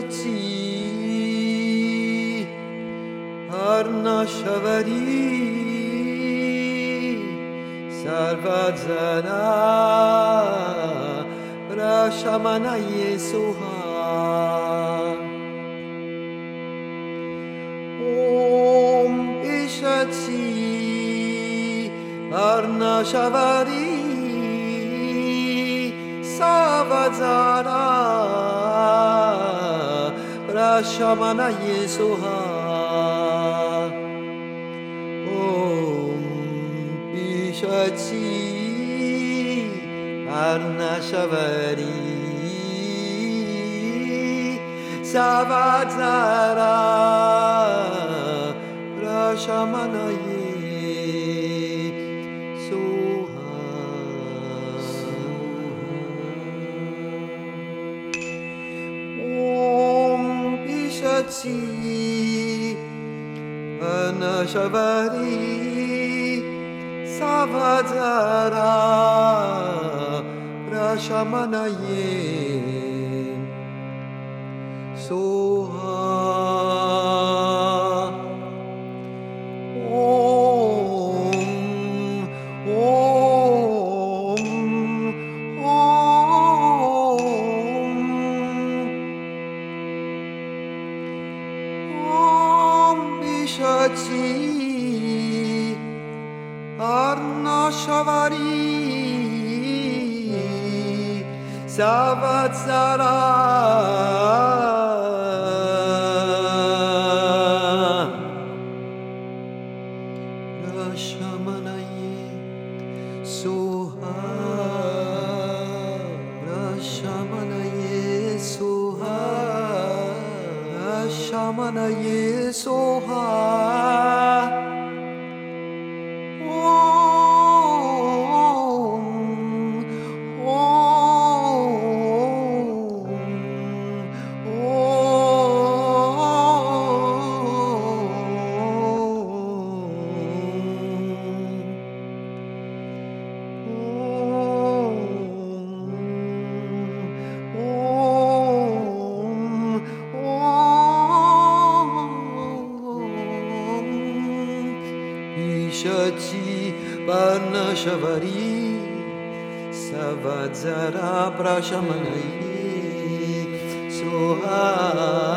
Ishati Arnashavari Sarvadzara Brahmanaye Soha Om Ishati Arnashavari Sarvadzara Brahmanaye Soha Om Ishati Arnashavari Sarvadzara Brahmanaye Soha Om Ishati Arnashavari Sarvadzara Brahmanaye Soha Ishati Arnashavari Sarvadzara Brahmanaye Soha Brahmanaye Soha Brahmanaye Soha Ishati Arnashavari Sarvadzara Brahmanaye Soha